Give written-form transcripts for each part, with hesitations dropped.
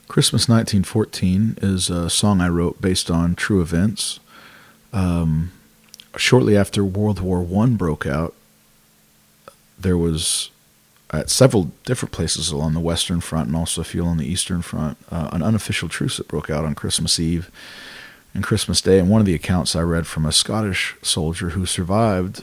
Christmas 1914 is a song I wrote based on true events. Shortly after World War I broke out, there was, at several different places along the Western Front and also a few on the Eastern Front, an unofficial truce that broke out on Christmas Eve and Christmas Day. And one of the accounts I read from a Scottish soldier who survived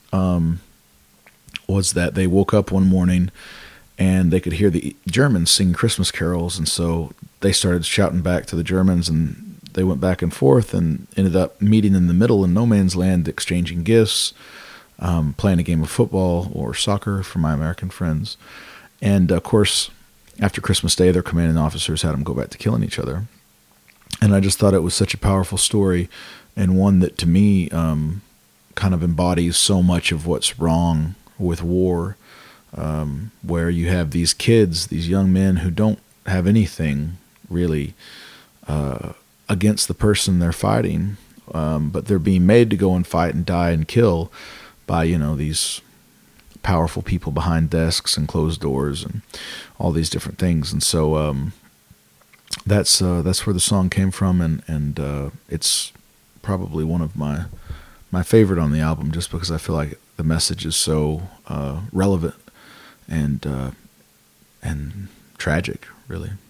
was that they woke up one morning and they could hear the Germans sing Christmas carols, and so they started shouting back to the Germans, and they went back and forth and ended up meeting in the middle in no man's land, exchanging gifts, playing a game of football or soccer for my American friends. And, of course, after Christmas Day, their commanding officers had them go back to killing each other. And I just thought it was such a powerful story, and one that, to me, kind of embodies so much of what's wrong with war, where you have these kids, these young men who don't have anything really against the person they're fighting, but they're being made to go and fight and die and kill by, these powerful people behind desks and closed doors and all these different things. And so that's where the song came from, and it's probably one of my favorite on the album, just because I feel like the message is so relevant and tragic, really.